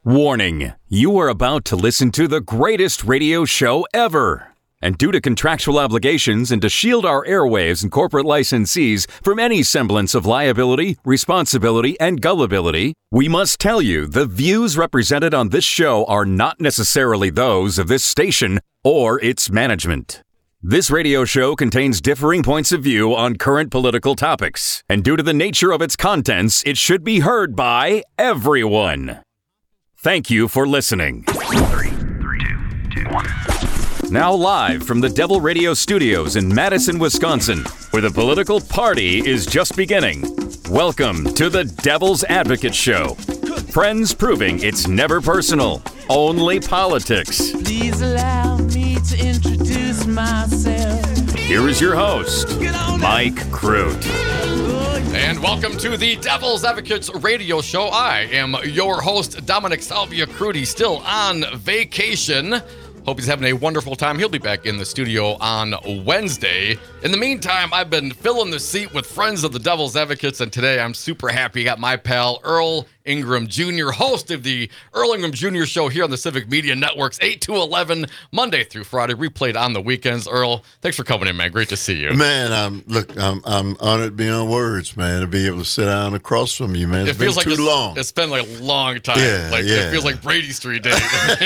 Warning, you are about to listen to the greatest radio show ever. And due to contractual obligations and to shield our airwaves and corporate licensees from any semblance of liability, responsibility, and gullibility, we must tell you the views represented on this show are not necessarily those of this station or its management. This radio show contains differing points of view on current political topics, and due to the nature of its contents, it should be heard by everyone. Thank you for listening. 3, 2, 1. Now live from the Devil Radio Studios in Madison, Wisconsin, where the political party is just beginning. Welcome to the Devil's Advocate Show. Friends proving it's never personal, only politics. Please allow me to introduce myself. Here is your host, Mike Crute. And welcome to the Devil's Advocates Radio Show. I am your host, Dominic Salvia Crute, still on vacation. Hope he's having a wonderful time. He'll be back in the studio on Wednesday. In the meantime, I've been filling the seat with friends of the Devil's Advocates, and today I'm super happy. Got my pal, Earl Ingram Jr., host of the Earl Ingram Jr. Show here on the Civic Media Networks, 8 to 11, Monday through Friday, replayed on the weekends. Earl, thanks for coming in, man. Great to see you. Man, I'm honored beyond words, man, to be able to sit down across from you, man. It's been too long. It's been like a long time. Yeah. It feels like Brady Street days.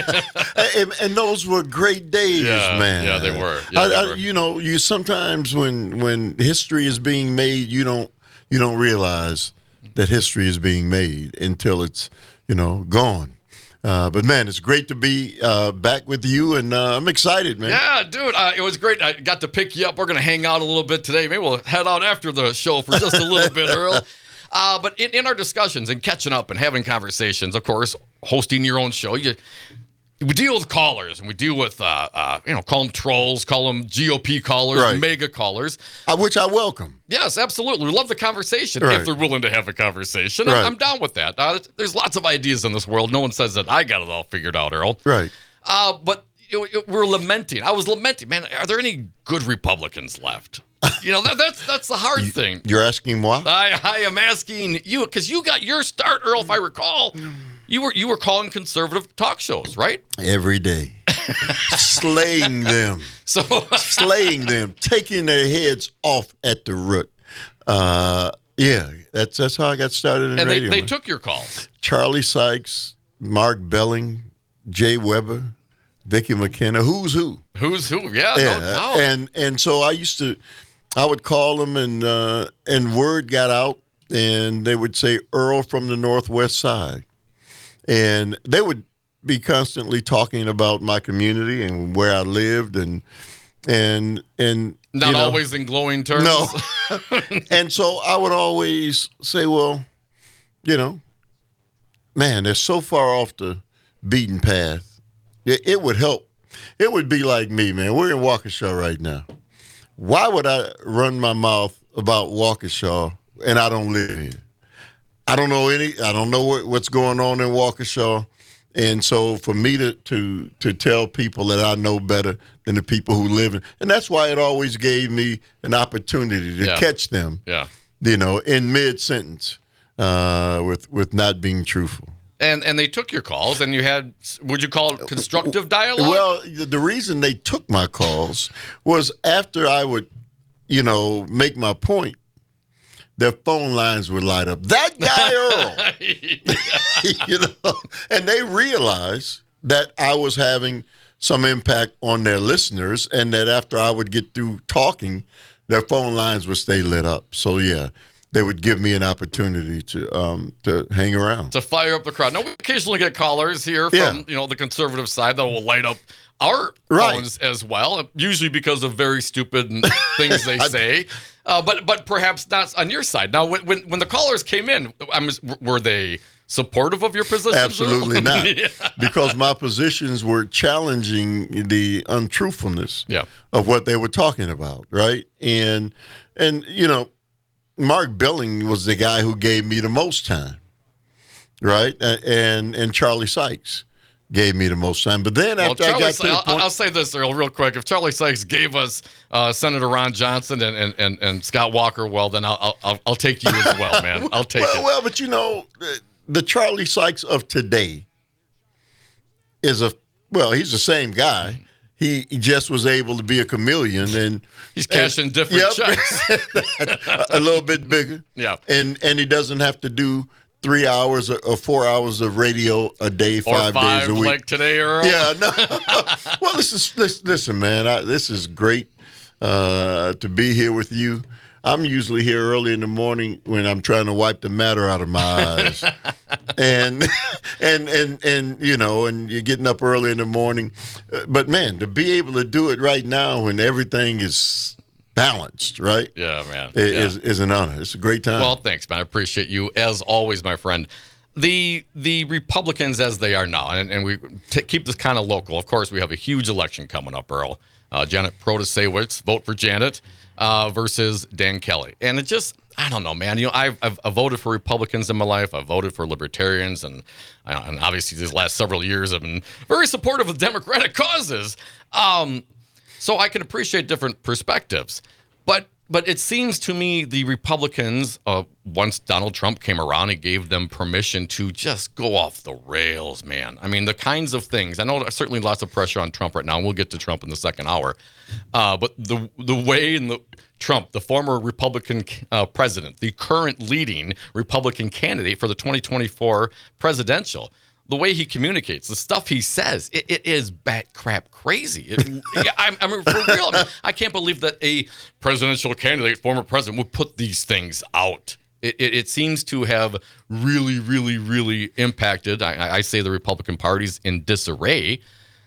and those were great days, man. Yeah, they were. You know, you sometimes when history is being made, you don't realize that history is being made until it's, gone. But, man, it's great to be back with you, and I'm excited, man. Yeah, dude, it was great. I got to pick you up. We're going to hang out a little bit today. Maybe we'll head out after the show for just a little bit, Earl. But in our discussions and catching up and having conversations, of course, hosting your own show, we deal with callers, and we deal with, call them trolls, call them GOP callers, right. mega callers. Which I welcome. Yes, absolutely. We love the conversation right. if they're willing to have a conversation. Right. I'm down with that. There's lots of ideas in this world. No one says that I got it all figured out, Earl. Right. But we're lamenting. I was lamenting, man, are there any good Republicans left? That's the hard thing. You're asking why? I am asking you, because you got your start, Earl, if I recall. You were calling conservative talk shows, right? Every day. Slaying them. Slaying them. Taking their heads off at the root. That's how I got started in radio. And they took your calls. Charlie Sykes, Mark Belling, Jay Weber, Vicki McKenna. Who's who? Who's who? Yeah. No. And so I would call them, and word got out, and they would say, Earl from the Northwest Side. And they would be constantly talking about my community and where I lived, and not always in glowing terms. No. And so I would always say, well, man, they're so far off the beaten path. It would help. It would be like me, man. We're in Waukesha right now. Why would I run my mouth about Waukesha and I don't live here? I don't know what's going on in Waukesha. And so for me to tell people that I know better than the people who live in, and that's why it always gave me an opportunity to catch them, in mid-sentence with not being truthful. And they took your calls, and you had, would you call it constructive dialogue? Well, the reason they took my calls was after I would, make my point, their phone lines would light up. That guy, Earl. And they realized that I was having some impact on their listeners, and that after I would get through talking, their phone lines would stay lit up. So, they would give me an opportunity to hang around. To fire up the crowd. Now, we occasionally get callers here from, the conservative side that will light up our phones as well, usually because of very stupid things they say. But perhaps not on your side. Now, when the callers came in, were they supportive of your positions? Absolutely not, because my positions were challenging the untruthfulness of what they were talking about, right? And Mark Belling was the guy who gave me the most time, right? And Charlie Sykes gave me the most time. But then after I got to the point... I'll say this, Earl, real quick. If Charlie Sykes gave us Senator Ron Johnson and Scott Walker, well, then I'll take you as well, man. I'll take it. Well, but the Charlie Sykes of today is he's the same guy. He just was able to be a chameleon, and he's cashing different checks. A little bit bigger. Yeah. And he doesn't have to do 3 hours or 4 hours of radio a day, 5 days a week. Like today, Earl. Yeah, no. Well, listen, man. This is great to be here with you. I'm usually here early in the morning when I'm trying to wipe the matter out of my eyes, and you're getting up early in the morning. But man, to be able to do it right now when everything is balanced, right? Yeah, man. Is an honor. It's a great time. Well, thanks, man. I appreciate you as always, my friend. The Republicans as they are now, and we keep this kind of local. Of course, we have a huge election coming up, Earl. Janet Protasiewicz, vote for Janet. Versus Dan Kelly. And it just, I don't know, man. I've voted for Republicans in my life. I've voted for libertarians. And obviously these last several years I've been very supportive of Democratic causes. So I can appreciate different perspectives. But it seems to me the Republicans, once Donald Trump came around, he gave them permission to just go off the rails, man. I mean, the kinds of things. I know there's certainly lots of pressure on Trump right now, and we'll get to Trump in the second hour. But the way Trump, the former Republican president, the current leading Republican candidate for the 2024 presidential, the way he communicates, the stuff he says, it is bat crap crazy. I mean, for real, I can't believe that a presidential candidate, former president, would put these things out. It seems to have really, really, really impacted, I say, the Republican party's in disarray.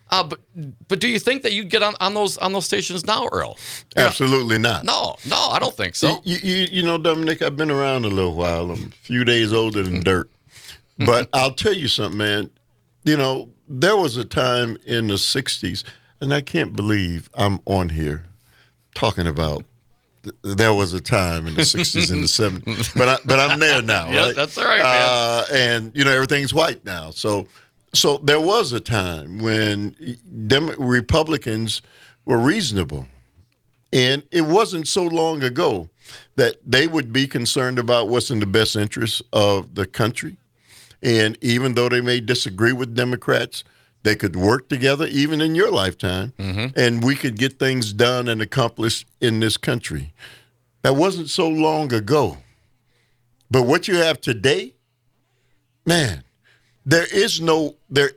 But do you think that you get on those stations now, Earl? Absolutely not. No, I don't think so. You know, Dominic, I've been around a little while. I'm a few days older than dirt. But I'll tell you something, man. You know, there was a time in the 60s, and I can't believe I'm on here talking about there was a time in the 60s and the 70s. But I'm there now, yeah, right? That's all right, man. And, you know, everything's white now. So there was a time when Republicans were reasonable. And it wasn't so long ago that they would be concerned about what's in the best interest of the country. And even though they may disagree with Democrats, they could work together, even in your lifetime, and we could get things done and accomplished in this country. That wasn't so long ago. But what you have today, man, there is no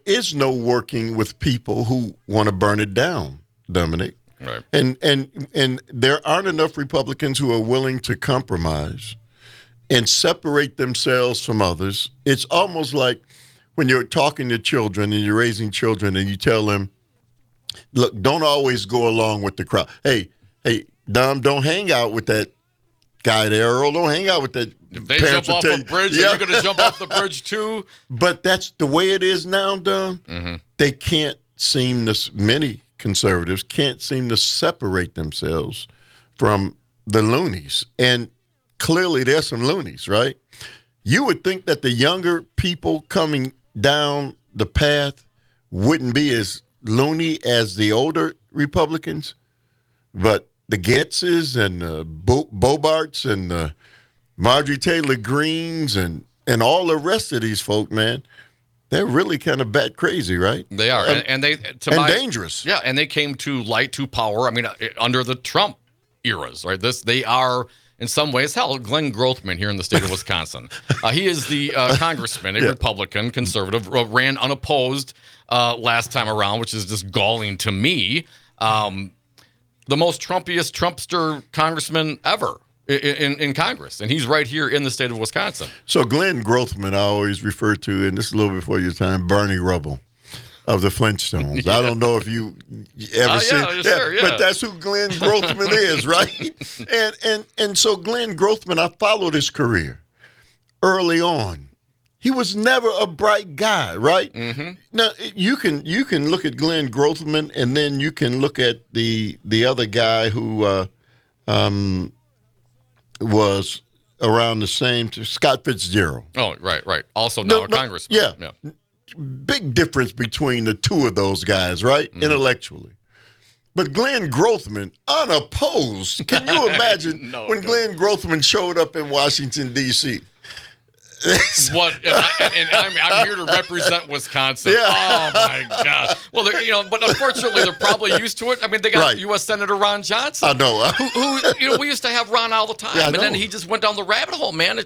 working with people who want to burn it down, Dominic. Right. And there aren't enough Republicans who are willing to compromise and separate themselves from others. It's almost like when you're talking to children and you're raising children and you tell them, look, don't always go along with the crowd. Hey, Dom, don't hang out with that guy there, Earl. Don't hang out with that. If they jump off a bridge, are you going to jump off the bridge too? But that's the way it is now, Dom. They can't seem to, many conservatives can't seem to separate themselves from the loonies. And clearly there's some loonies, right? You would think that the younger people coming down the path wouldn't be as loony as the older Republicans, but the Getzes and the Bobarts and the Marjorie Taylor Greens and all the rest of these folk, man, they're really kind of bat crazy, right? They are, and they dangerous. Yeah, and they came to light, to power. I mean, under the Trump eras, right? They are. In some ways, hell, Glenn Grothman here in the state of Wisconsin. He is the congressman, a Republican, conservative, ran unopposed last time around, which is just galling to me. The most Trumpiest Trumpster congressman ever in Congress, and he's right here in the state of Wisconsin. So Glenn Grothman, I always refer to, and this is a little before your time, Barney Rubble of the Flintstones. Yeah. I don't know if you ever seen sure, but that's who Glenn Grothman is, right? And so Glenn Grothman, I followed his career early on. He was never a bright guy, right? Now you can look at Glenn Grothman, and then you can look at the other guy who was around the same, Scott Fitzgerald. Oh, right. Also now a congressman. Yeah. Big difference between the two of those guys, right? Intellectually. But Glenn Grothman, unopposed. Can you imagine when Glenn Grothman showed up in Washington, D.C.? What? And I'm here to represent Wisconsin. Yeah. Oh my God. Well, but unfortunately, they're probably used to it. I mean, they got Right. U.S. Senator Ron Johnson. I know. Who we used to have Ron all the time, Yeah, I and then know. he just went down the rabbit hole. Man,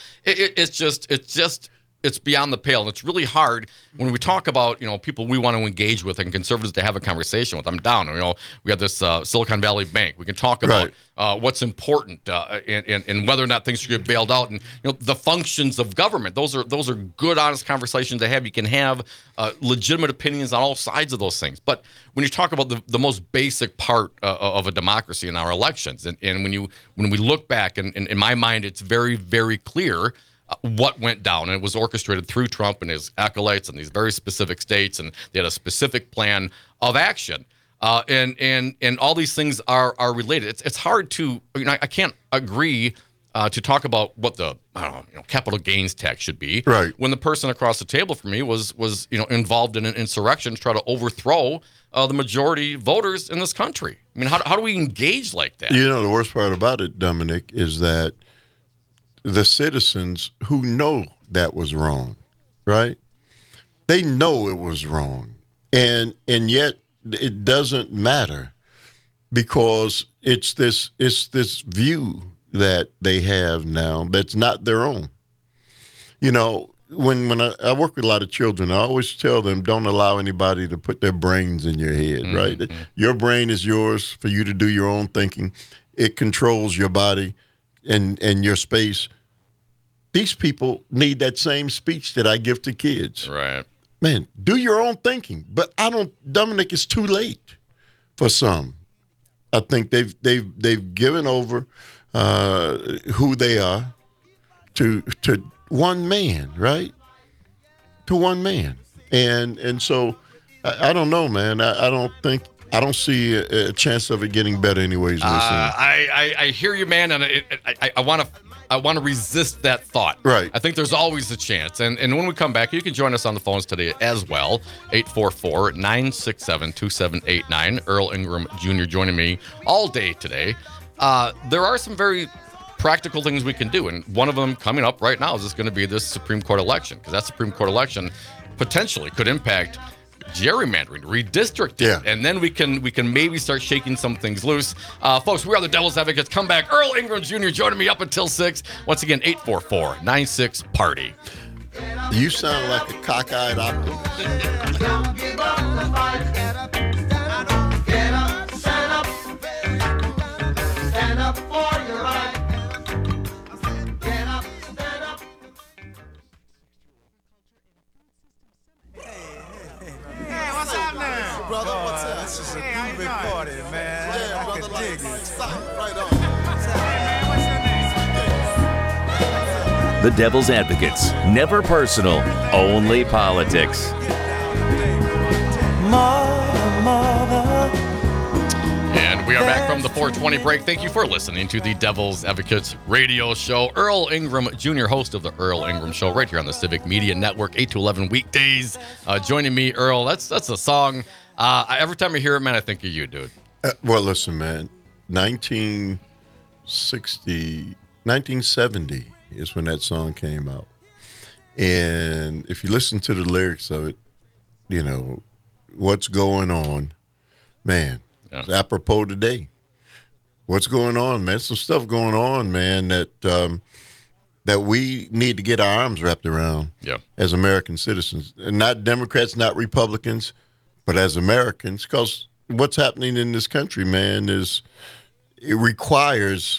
it's beyond the pale. And it's really hard when we talk about people we want to engage with and conservatives to have a conversation with. I'm down. We got this Silicon Valley Bank. We can talk about what's important and whether or not things should get bailed out, and the functions of government. Those are good, honest conversations to have. You can have legitimate opinions on all sides of those things. But when you talk about the most basic part of a democracy in our elections, and when we look back, and in my mind, it's very, very clear what went down. And it was orchestrated through Trump and his acolytes in these very specific states, and they had a specific plan of action. And all these things are related. It's hard to, I can't agree to talk about what the capital gains tax should be, right, when the person across the table from me was involved in an insurrection to try to overthrow the majority voters in this country. I mean, how do we engage like that? The worst part about it, Dominic, is that the citizens who know that was wrong, right? They know it was wrong. And yet it doesn't matter because it's this view that they have now that's not their own. When I work with a lot of children, I always tell them, don't allow anybody to put their brains in your head, right? Mm-hmm. Your brain is yours for you to do your own thinking. It controls your body and your space. These people need that same speech that I give to kids. Right. Man, do your own thinking. But Dominic, it's too late for some. I think they've given over who they are to one man, right? To one man. And so I don't know, man. I don't see a chance of it getting better anyways. I hear you, man, and I want to resist that thought. Right. I think there's always a chance. And when we come back, you can join us on the phones today as well. 844-967-2789. Earl Ingram Jr. joining me all day today. There are some very practical things we can do. And one of them coming up right now is just going to be this Supreme Court election, because that Supreme Court election potentially could impact gerrymandering, redistricting, yeah. And then we can maybe start shaking some things loose. Folks, we are the Devil's Advocates. Come back. Earl Ingram Jr. joining me up until 6. Once again, 844-96-PARTY. You sound like a cockeyed optimist. Don't give up the fight. Get up, stand up, stand up for your right. Get up, stand up. Hey, what's up now? Brother, what's up? This is a Hey, groovy how you party, man. Yeah, I brother, can like, dig it. right on. Hey, man, what's your name? The Devil's Advocates. Never personal, only politics. And we are back from the 420 break. Thank you for listening to the Devil's Advocates radio show. Earl Ingram Jr., host of the Earl Ingram Show, right here on the Civic Media Network, 8 to 11 weekdays. Joining me, Earl. That's a song. Every time I hear it, man, I think of you, dude. Well, listen, man. 1970 is when that song came out. And if you listen to the lyrics of it, what's going on, man, it's apropos today. What's going on, man? Some stuff going on, man, that we need to get our arms wrapped around as American citizens. And not Democrats, not Republicans, but as Americans, because what's happening in this country, man, it requires,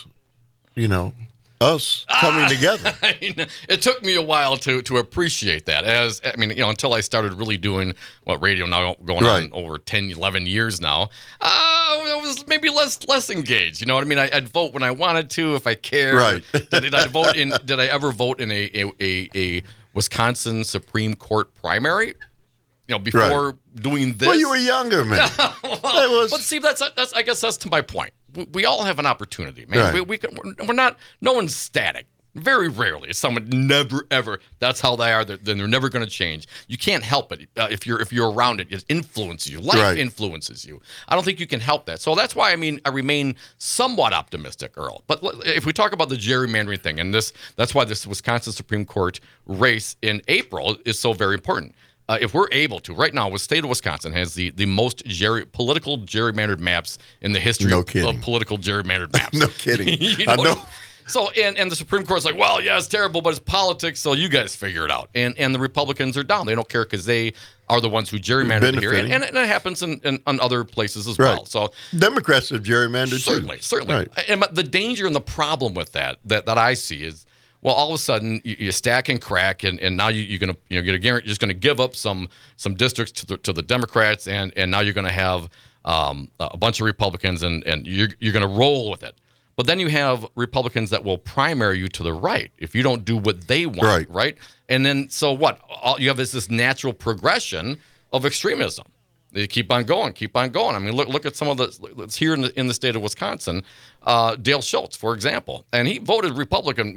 us coming together. It took me a while to appreciate that. Until I started really doing radio now going on over 10, 11 years now. I was maybe less engaged. You know what I mean? I'd vote when I wanted to, if I cared. Right. Did I ever vote in a Wisconsin Supreme Court primary? Before doing this. Well, you were younger, man. But see, that's I guess that's to my point. We all have an opportunity, man. Right. We're not. No one's static. Very rarely is someone never ever. That's how they are. Then they're never going to change. You can't help it. If you're around it, it influences you. Life Right. influences you. I don't think you can help that. So that's why I remain somewhat optimistic, Earl. But if we talk about the gerrymandering thing, and that's why this Wisconsin Supreme Court race in April is so very important. If we're able to, right now, the state of Wisconsin has the most political gerrymandered maps in the history No of kidding. political gerrymandered maps. No kidding. You I know. So, and the Supreme Court's like, well, yeah, it's terrible, but it's politics, so you guys figure it out. And the Republicans are down. They don't care because they are the ones who gerrymandered here. Benefiting. And it happens in other places as Right. well. So Democrats have gerrymandered certainly. too. Right. And the danger and the problem with that I see is, well, all of a sudden you stack and crack, and now you're just going to give up some districts to the Democrats, and now you're going to have a bunch of Republicans, and you're going to roll with it. But then you have Republicans that will primary you to the right if you don't do what they want, right? And then so what? All you have is this natural progression of extremism. They keep on going. I mean, look at some of the here in the state of Wisconsin. Dale Schultz, for example, and he voted Republican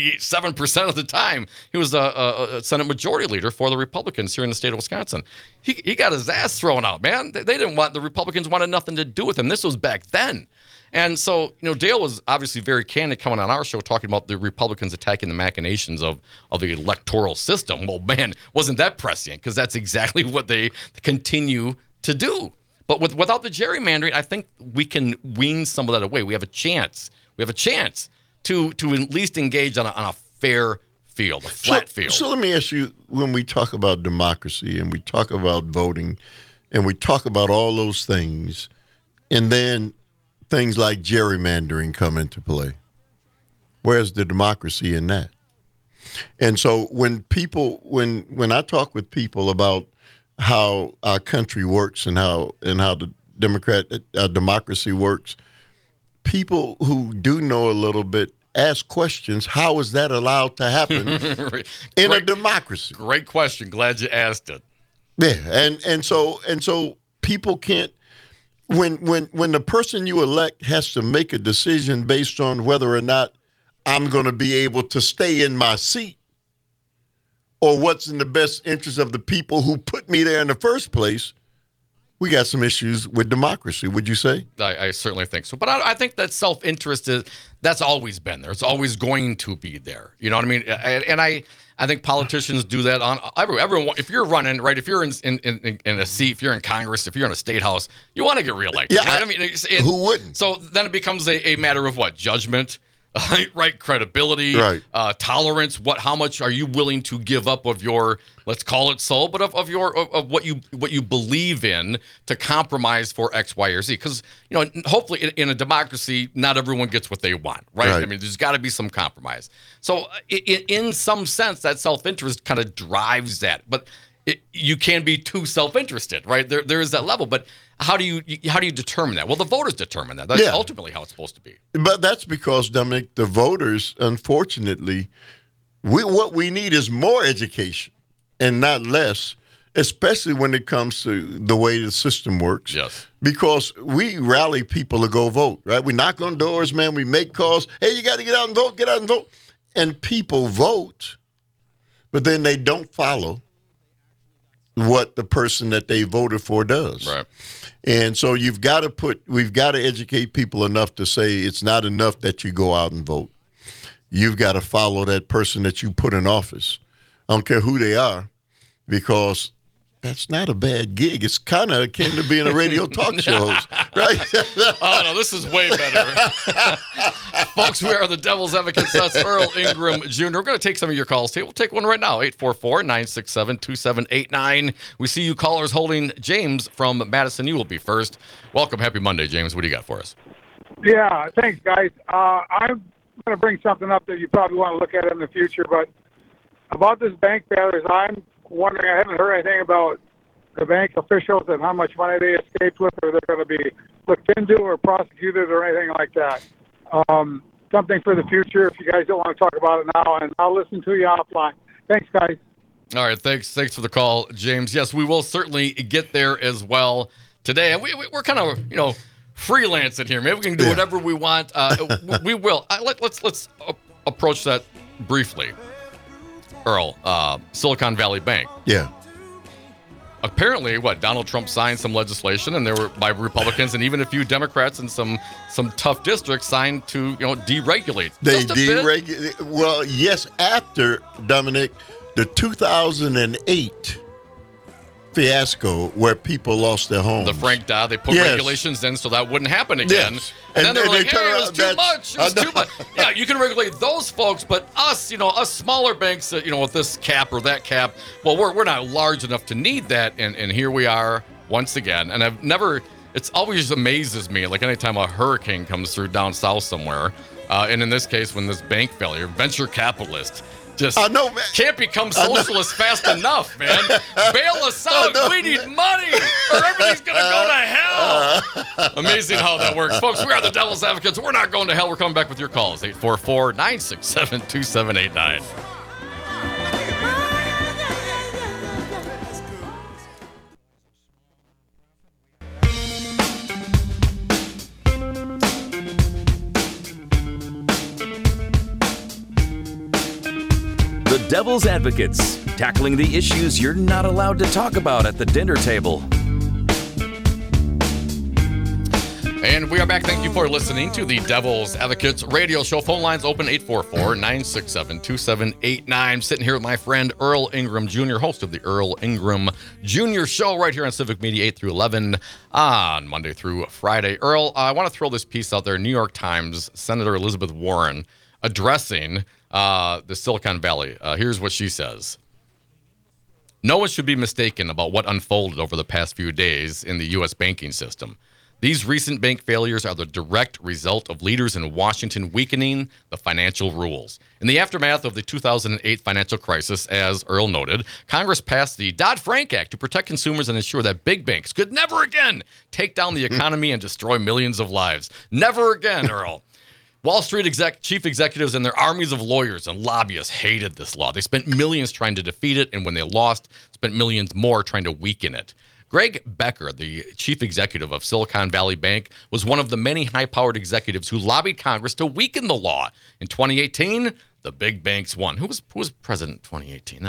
97% of the time. He was a Senate Majority Leader for the Republicans here in the state of Wisconsin. He got his ass thrown out, man. They didn't want, the Republicans wanted nothing to do with him. This was back then. And so, Dale was obviously very candid coming on our show talking about the Republicans attacking the machinations of the electoral system. Well, man, wasn't that prescient? Because that's exactly what they continue to do. But without the gerrymandering, I think we can wean some of that away. We have a chance. We have a chance to at least engage on a fair field, a flat field. So let me ask you, when we talk about democracy and we talk about voting and we talk about all those things, and then things like gerrymandering come into play, where's the democracy in that? And so when I talk with people about how our country works and how the democracy works, people who do know a little bit ask questions. How is that allowed to happen in a democracy? Great question. Glad you asked it. Yeah, and so people can't. When the person you elect has to make a decision based on whether or not I'm going to be able to stay in my seat, or what's in the best interest of the people who put me there in the first place, we got some issues with democracy, would you say? I certainly think so. But I think that self-interest that's always been there. It's always going to be there. You know what I mean? And I think politicians do that on everyone. If you're running, right, if you're in a seat, if you're in Congress, if you're in a state house, you want to get reelected. Yeah, right? who wouldn't? So then it becomes a matter of what? Judgment, right? Credibility, right. Tolerance. How much are you willing to give up of your, let's call it soul, but of what you believe in to compromise for X, Y, or Z? Because hopefully in a democracy, not everyone gets what they want, right? I mean, there's got to be some compromise. So in some sense, that self-interest kind of drives that, but you can be too self-interested, right? There is that level, but how do you determine that? Well, the voters determine that. That's ultimately how it's supposed to be. But that's because, Dominic, the voters, unfortunately, what we need is more education and not less, especially when it comes to the way the system works. Yes. Because we rally people to go vote, right? We knock on doors, man. We make calls. Hey, you got to get out and vote, get out and vote. And people vote, but then they don't follow what the person that they voted for does. Right. And so we've got to educate people enough to say it's not enough that you go out and vote. You've got to follow that person that you put in office. I don't care who they are, because that's not a bad gig. It's kind of akin to being a radio talk show host, right? Oh, no, this is way better. Folks, we are the Devil's Advocates. That's Earl Ingram Jr. We're going to take some of your calls, too. We'll take one right now, 844-967-2789. We see you callers holding. James from Madison, you will be first. Welcome. Happy Monday, James. What do you got for us? Yeah, thanks, guys. I'm going to bring something up that you probably want to look at in the future, but about this bank failures, I'm wondering, I haven't heard anything about the bank officials and how much money they escaped with, or they're going to be looked into or prosecuted or anything like that. Something for the future if you guys don't want to talk about it now, and I'll listen to you offline. Thanks, guys. All right, thanks for the call, James. Yes, we will certainly get there as well today. And we're kind of, freelancing here. Maybe we can do whatever we want. We will. Let's approach that briefly, Earl, Silicon Valley Bank. Yeah. Apparently, Donald Trump signed some legislation, and there were by Republicans and even a few Democrats in some tough districts signed to deregulate. They Just a bit. deregulate. Well, yes, after Dominic, the 2008 fiasco where people lost their homes. The Frank Dodd, they put Yes. regulations in so that wouldn't happen again. Yes. And then they were like, turn hey, it was around, too that's- much. It was I know. too much. Yeah, you can regulate those folks, but us, us smaller banks, with this cap or that cap, well, we're not large enough to need that. And here we are once again. And it's always amazes me, like anytime a hurricane comes through down south somewhere. And in this case, when this bank failure, venture capitalist, just I know, man. can't become socialist fast enough, man. Bail us out. We need money, or everything's gonna go to hell. Amazing how that works, folks. We are the Devil's Advocates. We're not going to hell. We're coming back with your calls. 844-967-2789. The Devil's Advocates, tackling the issues you're not allowed to talk about at the dinner table. And we are back. Thank you for listening to the Devil's Advocates radio show. Phone lines open 844-967-2789. Sitting here with my friend Earl Ingram Jr., host of the Earl Ingram Jr. Show right here on Civic Media 8 through 11 on Monday through Friday. Earl, I want to throw this piece out there. New York Times, Senator Elizabeth Warren addressing the Silicon Valley. Here's what she says. No one should be mistaken about what unfolded over the past few days in the U.S. banking system. These recent bank failures are the direct result of leaders in Washington weakening the financial rules. In the aftermath of the 2008 financial crisis, as Earl noted, Congress passed the Dodd-Frank Act to protect consumers and ensure that big banks could never again take down the economy and destroy millions of lives. Never again, Earl. Wall Street chief executives and their armies of lawyers and lobbyists hated this law. They spent millions trying to defeat it, and when they lost, spent millions more trying to weaken it. Greg Becker, the chief executive of Silicon Valley Bank, was one of the many high-powered executives who lobbied Congress to weaken the law. In 2018, the big banks won. Who was president in 2018?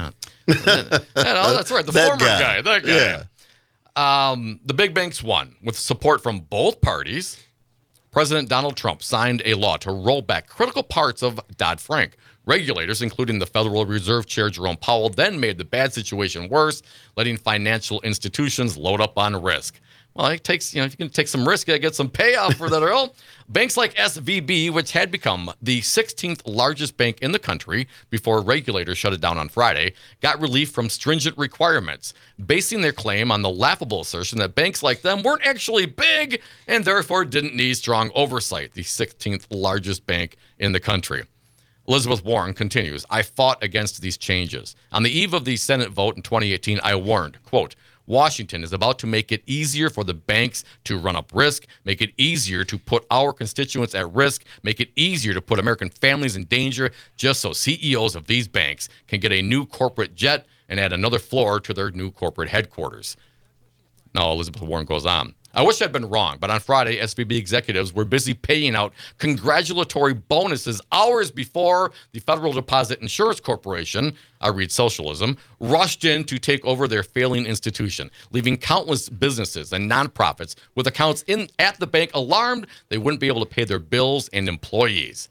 That's right, the former guy. That guy. Yeah. The big banks won with support from both parties. President Donald Trump signed a law to roll back critical parts of Dodd-Frank. Regulators, including the Federal Reserve Chair Jerome Powell, then made the bad situation worse, letting financial institutions load up on risk. Well, it takes, if you can take some risk, you get some payoff for that, Earl. Banks like SVB, which had become the 16th largest bank in the country before regulators shut it down on Friday, got relief from stringent requirements, basing their claim on the laughable assertion that banks like them weren't actually big and therefore didn't need strong oversight, the 16th largest bank in the country. Elizabeth Warren continues, I fought against these changes. On the eve of the Senate vote in 2018, I warned, quote, Washington is about to make it easier for the banks to run up risk, make it easier to put our constituents at risk, make it easier to put American families in danger just so CEOs of these banks can get a new corporate jet and add another floor to their new corporate headquarters. Now, Elizabeth Warren goes on. I wish I'd been wrong, but on Friday, SVB executives were busy paying out congratulatory bonuses hours before the Federal Deposit Insurance Corporation, I read socialism, rushed in to take over their failing institution, leaving countless businesses and nonprofits with accounts at the bank alarmed they wouldn't be able to pay their bills and employees.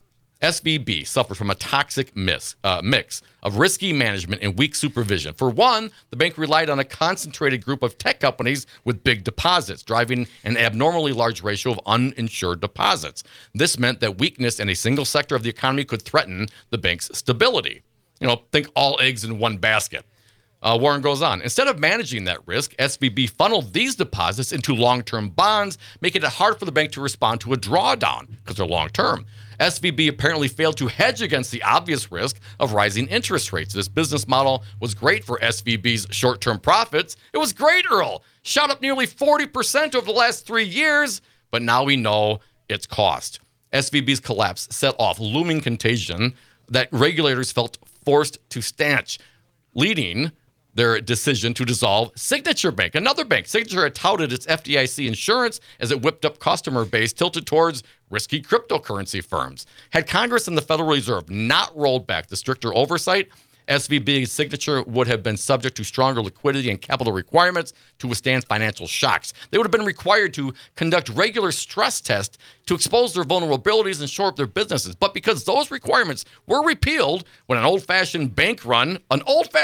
SVB suffered from a toxic mix of risky management and weak supervision. For one, the bank relied on a concentrated group of tech companies with big deposits, driving an abnormally large ratio of uninsured deposits. This meant that weakness in a single sector of the economy could threaten the bank's stability. Think all eggs in one basket. Warren goes on. Instead of managing that risk, SVB funneled these deposits into long-term bonds, making it hard for the bank to respond to a drawdown because they're long-term. SVB apparently failed to hedge against the obvious risk of rising interest rates. This business model was great for SVB's short-term profits. It was great, Earl. Shot up nearly 40% over the last 3 years, but now we know its cost. SVB's collapse set off looming contagion that regulators felt forced to stanch, leading their decision to dissolve Signature Bank, another bank. Signature had touted its FDIC insurance as it whipped up customer base tilted towards risky cryptocurrency firms. Had Congress and the Federal Reserve not rolled back the stricter oversight, SVB's Signature would have been subject to stronger liquidity and capital requirements to withstand financial shocks. They would have been required to conduct regular stress tests to expose their vulnerabilities and shore up their businesses. But because those requirements were repealed when an old-fashioned bank run, and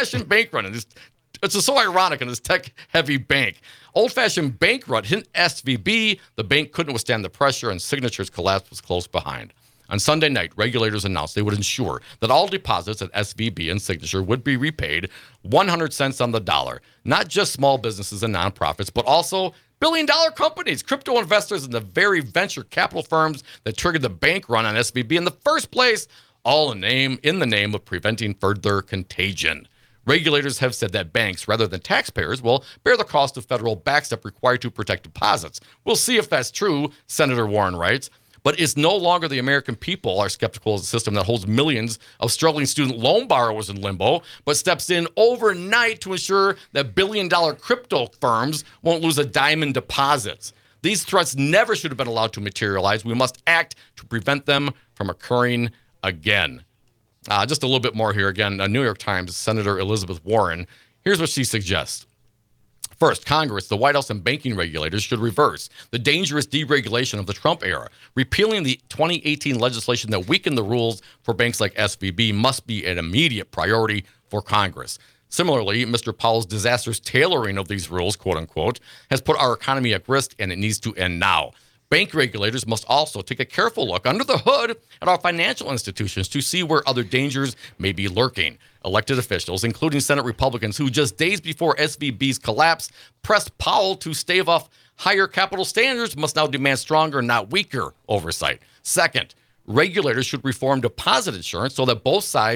it's so ironic in this tech-heavy bank, old-fashioned bank run hit SVB, the bank couldn't withstand the pressure, and Signature's collapse was close behind. On Sunday night, regulators announced they would ensure that all deposits at SVB and Signature would be repaid 100 cents on the dollar. Not just small businesses and nonprofits, but also billion-dollar companies, crypto investors, and the very venture capital firms that triggered the bank run on SVB in the first place, all in the name of preventing further contagion. Regulators have said that banks, rather than taxpayers, will bear the cost of federal backstop required to protect deposits. We'll see if that's true, Senator Warren writes. But it's no longer the American people are skeptical of a system that holds millions of struggling student loan borrowers in limbo, but steps in overnight to ensure that billion-dollar crypto firms won't lose a dime in deposits. These threats never should have been allowed to materialize. We must act to prevent them from occurring again. Just a little bit more here. Again, New York Times, Senator Elizabeth Warren. Here's what she suggests. First, Congress, the White House, and banking regulators should reverse the dangerous deregulation of the Trump era. Repealing the 2018 legislation that weakened the rules for banks like SVB must be an immediate priority for Congress. Similarly, Mr. Powell's disastrous tailoring of these rules, quote unquote, has put our economy at risk, and it needs to end now. Bank regulators must also take a careful look under the hood at our financial institutions to see where other dangers may be lurking. Elected officials, including Senate Republicans, who just days before SVB's collapse pressed Powell to stave off higher capital standards, must now demand stronger, not weaker, oversight. Second, regulators should reform deposit insurance so that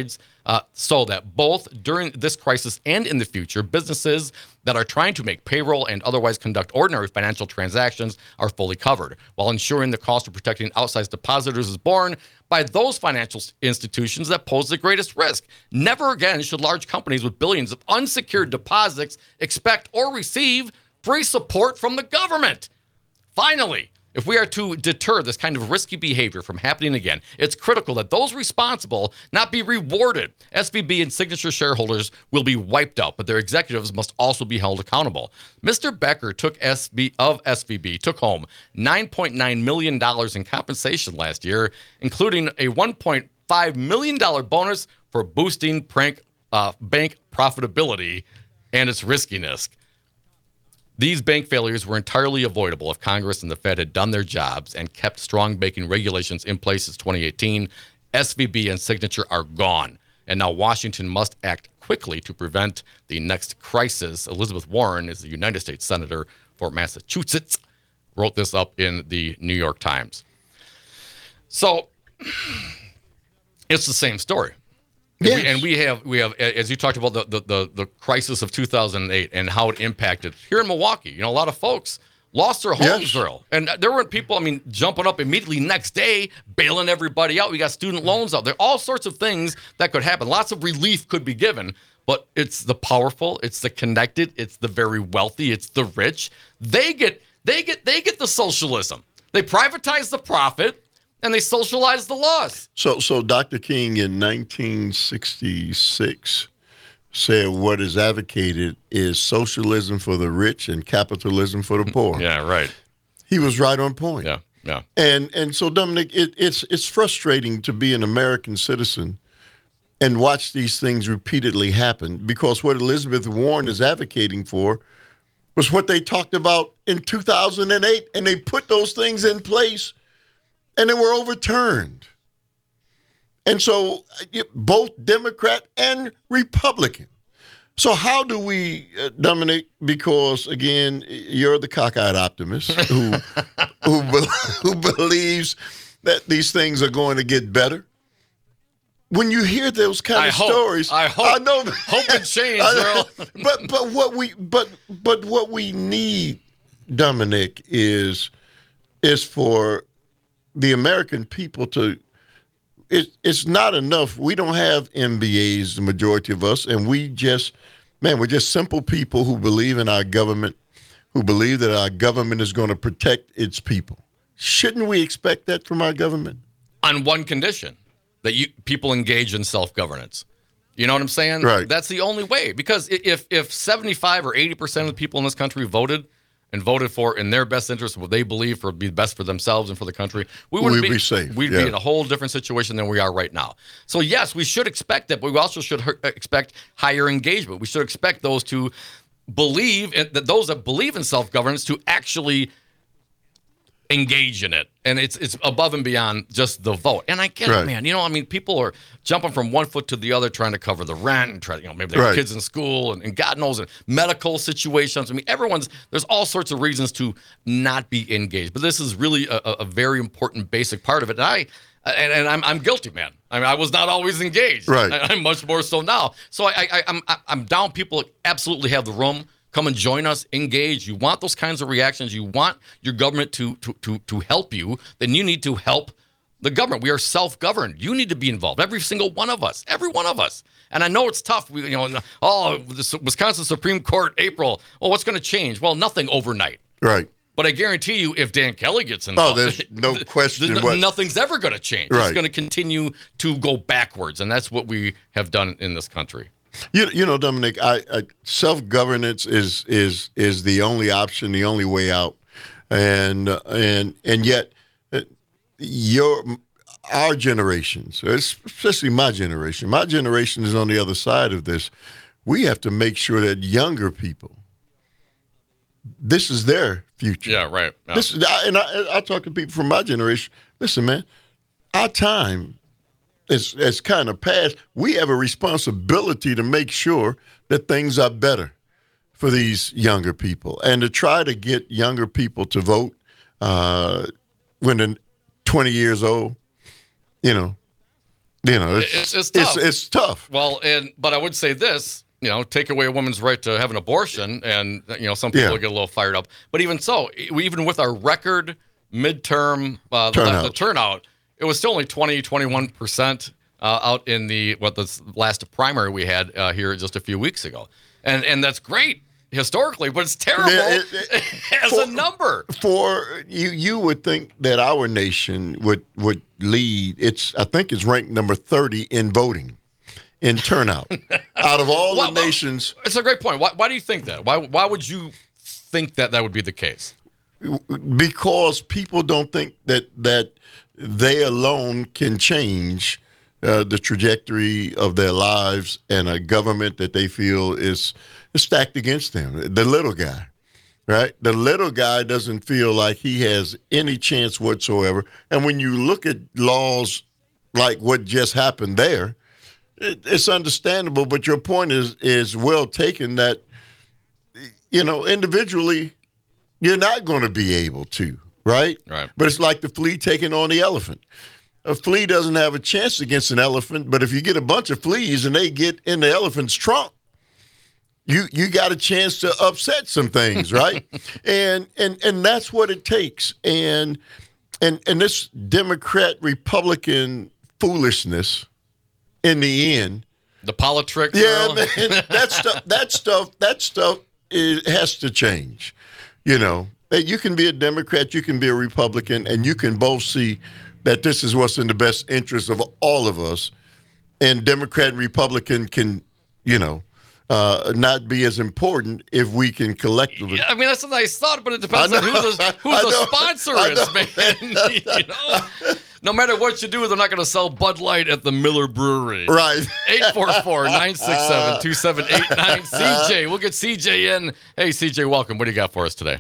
both during this crisis and in the future, businesses that are trying to make payroll and otherwise conduct ordinary financial transactions are fully covered, while ensuring the cost of protecting outsized depositors is borne by those financial institutions that pose the greatest risk. Never again should large companies with billions of unsecured deposits expect or receive free support from the government. Finally, if we are to deter this kind of risky behavior from happening again, it's critical that those responsible not be rewarded. SVB and Signature shareholders will be wiped out, but their executives must also be held accountable. Mr. Becker took home $9.9 million in compensation last year, including a $1.5 million bonus for boosting bank profitability and its riskiness. These bank failures were entirely avoidable if Congress and the Fed had done their jobs and kept strong banking regulations in place since 2018. SVB and Signature are gone, and now Washington must act quickly to prevent the next crisis. Elizabeth Warren is the United States Senator for Massachusetts, wrote this up in the New York Times. So it's the same story. Yes. And we have, as you talked about the crisis of 2008 and how it impacted here in Milwaukee. A lot of folks lost their homes, Earl. And there weren't people, jumping up immediately next day, bailing everybody out. We got student loans out there, all sorts of things that could happen. Lots of relief could be given, but it's the powerful, it's the connected, it's the very wealthy, it's the rich. They get the socialism. They privatize the profit. And they socialize the loss. So Dr. King in 1966 said what is advocated is socialism for the rich and capitalism for the poor. Yeah, right. He was right on point. Yeah. And so, Dominic, it's frustrating to be an American citizen and watch these things repeatedly happen, because what Elizabeth Warren is advocating for was what they talked about in 2008, and they put those things in place. And they were overturned. And so both Democrat and Republican. So how do we, Dominic, because, again, you're the cockeyed optimist who believes that these things are going to get better. When you hear those kind of stories, I know. Hope and change, Earl. But what we need, Dominic, is for the American people to, it's not enough. We don't have MBAs, the majority of us, and we just man, we're just simple people who believe in our government, who believe that our government is going to protect its people. Shouldn't we expect that from our government? On one condition, that people engage in self-governance. You know what I'm saying? Right. That's the only way. Because if 75 or 80% of the people in this country voted for in their best interest what they believe would be best for themselves and for the country, we'd be safe. We'd be in a whole different situation than we are right now. So yes, we should expect that, but we also should expect higher engagement. We should expect those to believe that those that believe in self-governance to actually engage in it, and it's above and beyond just the vote. And I get it, man. You know, I mean, people are jumping from one foot to the other, trying to cover the rent, and try, maybe they have kids in school, and God knows, and medical situations. I mean, there's all sorts of reasons to not be engaged, but this is really a very important basic part of it. And I'm guilty, man. I mean, I was not always engaged. Right. I'm much more so now. So I'm down. People absolutely have the room. Come and join us, engage. You want those kinds of reactions. You want your government to help you. Then you need to help the government. We are self-governed. You need to be involved. Every single one of us. Every one of us. And I know it's tough. The Wisconsin Supreme Court, April. Oh, what's going to change? Well, nothing overnight. Right. But I guarantee you, if Dan Kelly gets involved, there's no question. Nothing's ever going to change. Right. It's going to continue to go backwards, and that's what we have done in this country. You know, Dominic, self-governance is the only option, the only way out, and yet our generations, especially my generation is on the other side of this. We have to make sure that younger people, this is their future. Yeah, right. Yeah. I talk to people from my generation. Listen, man, our time it's kind of past. We have a responsibility to make sure that things are better for these younger people, and to try to get younger people to vote when they're 20 years old. It's tough. It's tough. Well, but I would say this. Take away a woman's right to have an abortion, and some people get a little fired up. But even so, even with our record midterm the turnout. It was still only 21% out in the last primary we had here just a few weeks ago. And that's great historically, but it's terrible as a number. For you would think that our nation would lead. I think it's ranked number 30 in voting, in turnout. Out of all the nations. It's a great point. Why do you think that? Why would you think that would be the case? Because people don't think that they alone can change the trajectory of their lives, and a government that they feel is stacked against them. The little guy, right? The little guy doesn't feel like he has any chance whatsoever. And when you look at laws like what just happened there, it's understandable. But your point is well taken that, individually, you're not going to be able to. Right? But it's like the flea taking on the elephant. A flea doesn't have a chance against an elephant, but if you get a bunch of fleas and they get in the elephant's trunk, you got a chance to upset some things, right? and that's what it takes. And this Democrat-Republican foolishness in the end. The politics. Yeah, man. That stuff has to change, You can be a Democrat, you can be a Republican, and you can both see that this is what's in the best interest of all of us. And Democrat and Republican can, not be as important if we can collectively. Yeah, I mean, that's a nice thought, but it depends on who the sponsor is, man. No matter what you do, they're not going to sell Bud Light at the Miller Brewery. Right. 844-967-2789. CJ, we'll get CJ in. Hey, CJ, welcome. What do you got for us today?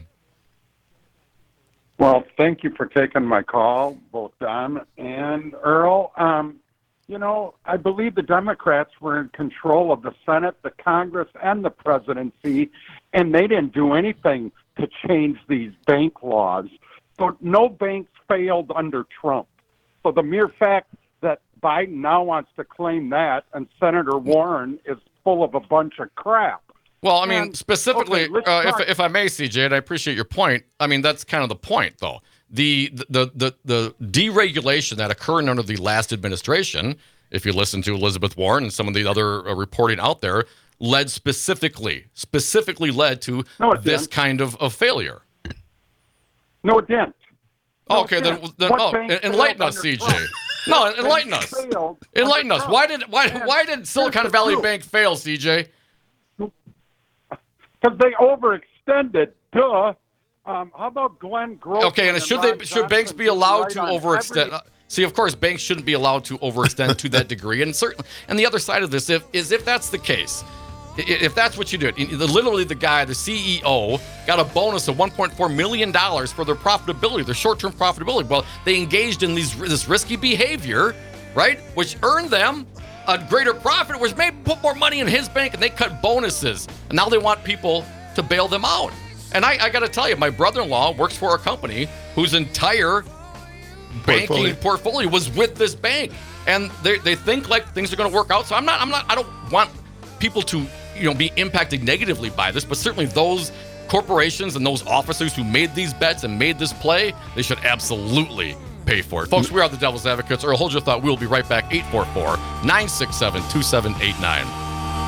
Well, thank you for taking my call, both Don and Earl. I believe the Democrats were in control of the Senate, the Congress, and the presidency, and they didn't do anything to change these bank laws. So no banks failed under Trump. So the mere fact that Biden now wants to claim that and Senator Warren is full of a bunch of crap. Well, I mean, specifically, if I may, CJ, and I appreciate your point. I mean, that's kind of the point, though. The deregulation that occurred under the last administration, if you listen to Elizabeth Warren and some of the other reporting out there, led specifically led to No, it this didn't. kind of failure. No, it didn't. No, Okay, it then didn't. What bank enlighten failed us, under CJ. Trump? No, enlighten Bank us. failed Enlighten under us. Trump. Why did Silicon here's the Valley truth. Bank fail, CJ? Because they overextended. Duh. How about Glenn Grossman? Okay, and should banks be allowed to overextend? Every, See, of course, banks shouldn't be allowed to overextend to that degree, and certainly, and the other side of this if that's the case, if that's what you do, literally the CEO, got a bonus of $1.4 million for their profitability, their short-term profitability. Well, they engaged in this risky behavior, right, which earned them a greater profit, which made put more money in his bank, and they cut bonuses, and now they want people to bail them out. And I got to tell you, my brother-in-law works for a company whose entire banking portfolio was with this bank, and they think like things are going to work out. So I don't want people to be impacted negatively by this, but certainly those corporations and those officers who made these bets and made this play, they should absolutely pay for it. Folks, we are the Devil's Advocates. Earl, hold your thought. We'll be right back. 844-967-2789.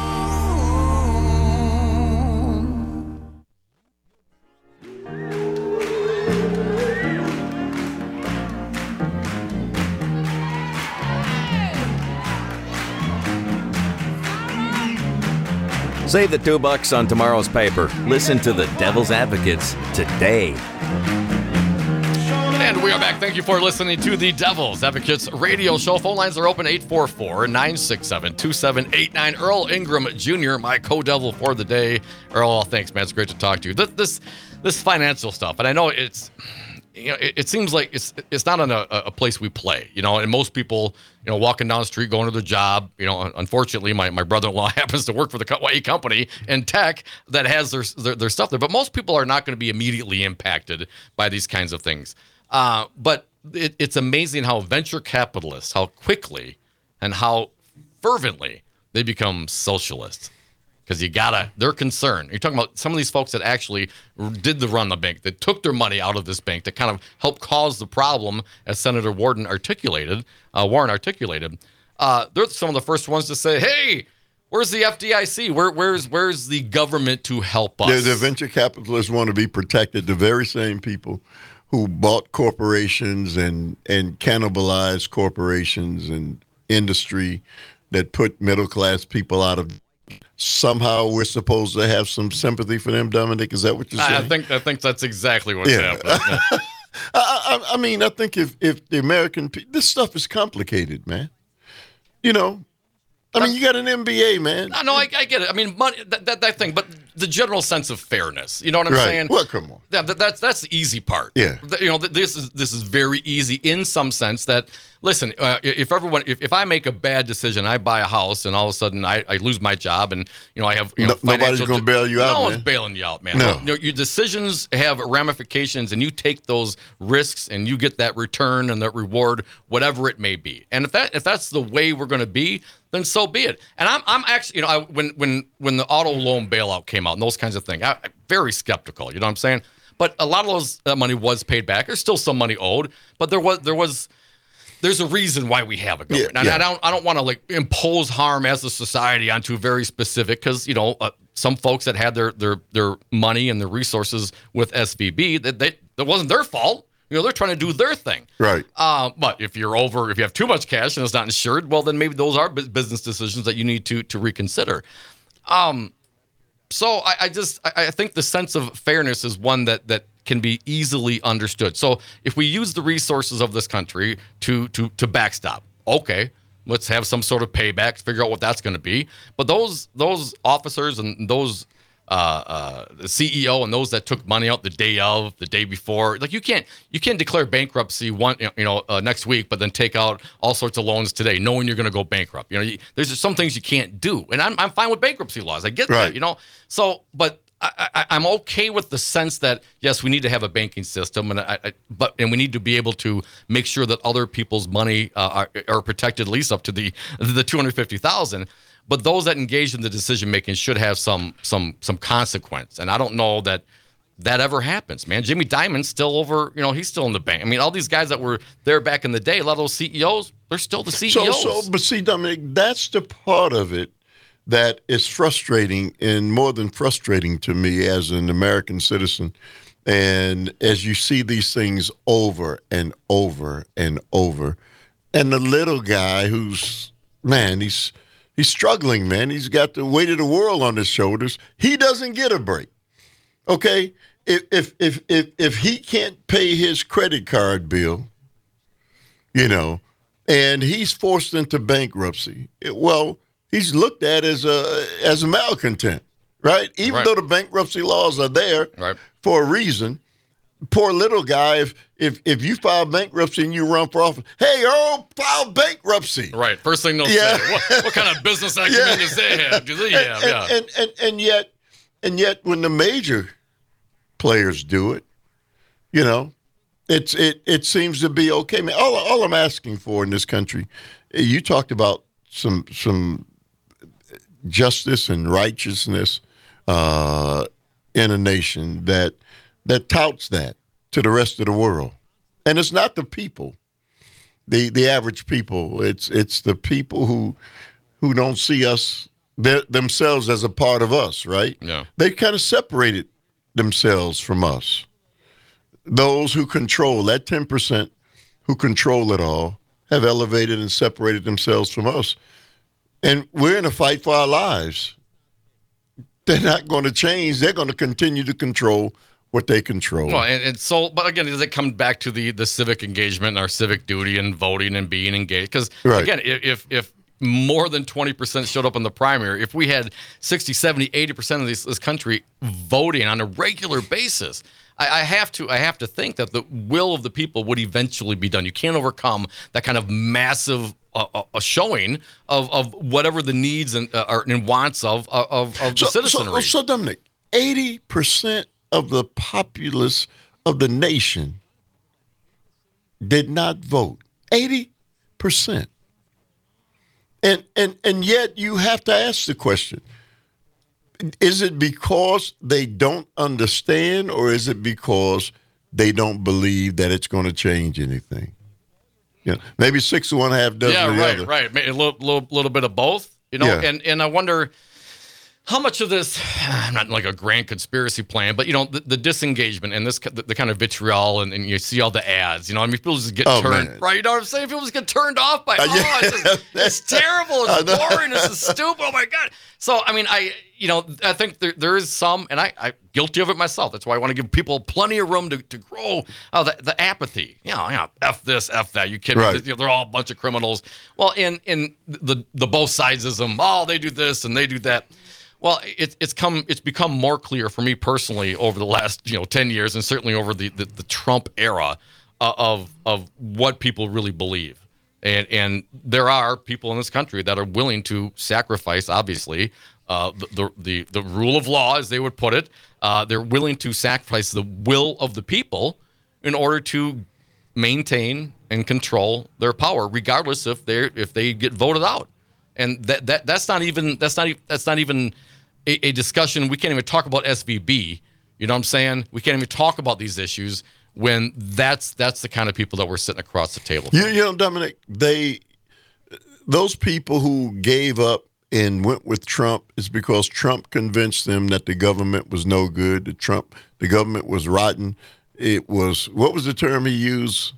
Save the $2 on tomorrow's paper. Listen to the Devil's Advocates today. And we are back. Thank you for listening to the Devil's Advocates radio show. Phone lines are open 844-967-2789. Earl Ingram Jr., my co-devil for the day. Earl, thanks, man. It's great to talk to you. This financial stuff, and I know it's, it seems like it's not on a place we play, and most people, walking down the street, going to their job, unfortunately, my brother-in-law happens to work for a company in tech that has their stuff there, but most people are not going to be immediately impacted by these kinds of things. But it's amazing how venture capitalists, how quickly and how fervently they become socialists. Because they're concerned. You're talking about some of these folks that actually did run the bank, that took their money out of this bank, that kind of helped cause the problem, as Senator Warren articulated. They're some of the first ones to say, hey, where's the FDIC? Where's the government to help us? The venture capitalists want to be protected. The very same people who bought corporations and cannibalized corporations and industry that put middle-class people out of. Somehow we're supposed to have some sympathy for them, Dominic. Is that what you're saying? I think that's exactly what's happening. Yeah. I mean, I think if the American this stuff is complicated, man. You got an MBA, man. No, I get it. I mean, money, that thing, but the general sense of fairness. You know what I'm saying? Well, come on. Yeah, that's the easy part. Yeah. This is very easy in some sense that, listen, if I make a bad decision, I buy a house and all of a sudden I lose my job and, I have, nobody's going to bail you out, No man. one's bailing you out, man. No. Your decisions have ramifications and you take those risks and you get that return and that reward, whatever it may be. And if that's the way we're going to be, then so be it. And I'm actually, when the auto loan bailout came out and those kinds of things, I'm very skeptical. You know what I'm saying? But a lot of those money was paid back. There's still some money owed, but there's a reason why we have a government. Yeah. And I don't want to impose harm as a society onto very specific, because some folks that had their money and their resources with SVB, that wasn't their fault. They're trying to do their thing. Right. But if you have too much cash and it's not insured, well, then maybe those are business decisions that you need to reconsider. So I think the sense of fairness is one that can be easily understood. So if we use the resources of this country to backstop, okay, let's have some sort of payback, figure out what that's going to be. But those officers and those the CEO and those that took money out the day before, you can't declare bankruptcy next week, but then take out all sorts of loans today, knowing you're going to go bankrupt. There's just some things you can't do, and I'm fine with bankruptcy laws. I get right. that, So, but I'm okay with the sense that yes, we need to have a banking system, and we need to be able to make sure that other people's money are protected at least up to the $250,000. But those that engage in the decision making should have some consequence, and I don't know that ever happens, man. Jimmy Dimon's still over, he's still in the bank. I mean, all these guys that were there back in the day, a lot of those CEOs, they're still the CEOs. But see, Dominic, that's the part of it that is frustrating and more than frustrating to me as an American citizen. And as you see these things over and over and over, and the little guy who's, man, he's struggling, man. He's got the weight of the world on his shoulders. He doesn't get a break. Okay? If he can't pay his credit card bill, and he's forced into bankruptcy, well, he's looked at as a malcontent, right? Even though the bankruptcy laws are there for a reason. Poor little guy, if you file bankruptcy and you run for office, hey, Earl, file bankruptcy. Right. First thing they'll say, what kind of business acumen does they have? Do they have? And yet when the major players do it, it seems to be okay. Man, all I'm asking for in this country, you talked about some justice and righteousness in a nation that touts that to the rest of the world. And it's not the people, the average people. It's the people who don't see us themselves as a part of us, right? Yeah. They kind of separated themselves from us. Those who control, that 10% who control it all, have elevated and separated themselves from us. And we're in a fight for our lives. They're not going to change. They're going to continue to control what they control. Well, and so, but again, does it come back to the civic engagement and our civic duty and voting and being engaged? Because, again, if more than 20% showed up in the primary, if we had 60, 70, 80% of this country voting on a regular basis, I have to think that the will of the people would eventually be done. You can't overcome that kind of massive a showing of whatever the needs and wants of the citizenry. So, Dominic, 80% of the populace of the nation did not vote. 80%. And yet you have to ask the question, is it because they don't understand, or is it because they don't believe that it's going to change anything? Maybe 6 of one, half dozen of the other. Right. A little bit of both, and I wonder how much of this, not like a grand conspiracy plan, but, the disengagement and the kind of vitriol, and you see all the ads, people just get turned, man. right? You know what I'm saying? People just get turned off by, it's terrible, it's boring, this is stupid, oh my God. So, I think there is some, and I'm guilty of it myself. That's why I want to give people plenty of room to grow the apathy. F this, F that. You kidding me? They're all a bunch of criminals. Well, in the both sidesism, they do this and they do that. Well, it's become more clear for me personally over the last 10 years, and certainly over the Trump era of what people really believe. And there are people in this country that are willing to sacrifice, obviously, the rule of law, as they would put it. They're willing to sacrifice the will of the people in order to maintain and control their power, regardless if they get voted out. And that's not even a discussion. We can't even talk about SVB. You know what I'm saying? We can't even talk about these issues when that's the kind of people that we're sitting across the table from. Dominic, those people who gave up and went with Trump is because Trump convinced them that the government was no good, the government was rotten. It was, what was the term he used?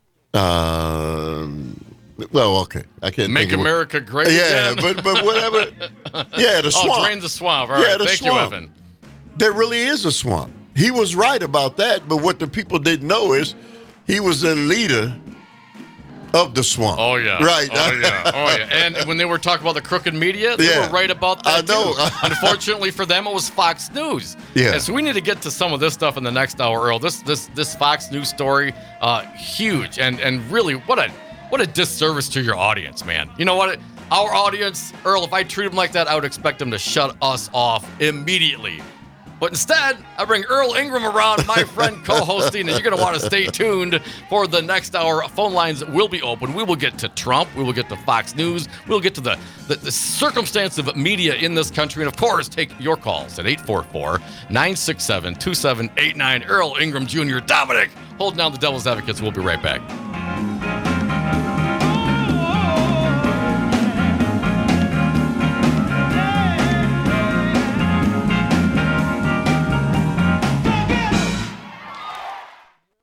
Well, okay, I can't make think America great again. but whatever. Yeah, the swamp. Drain the swamp. All right, thank swamp. you, Evan. There really is a swamp. He was right about that, but what the people didn't know is he was the leader of the swamp. Oh, yeah. Right. Oh, yeah. And when they were talking about the crooked media, they were right about that, I know. too. Unfortunately for them, it was Fox News. Yeah. And so we need to get to some of this stuff in the next hour, Earl. This Fox News story, huge. And really, what a disservice to your audience, man. You know what? Our audience, Earl, if I treat them like that, I would expect them to shut us off immediately. But instead, I bring Earl Ingram around, my friend co-hosting, and you're going to want to stay tuned for the next hour. Phone lines will be open. We will get to Trump. We will get to Fox News. We'll get to the circumstance of media in this country. And, of course, take your calls at 844-967-2789. Earl Ingram Jr., Dominic, holding down the Devil's Advocates. We'll be right back.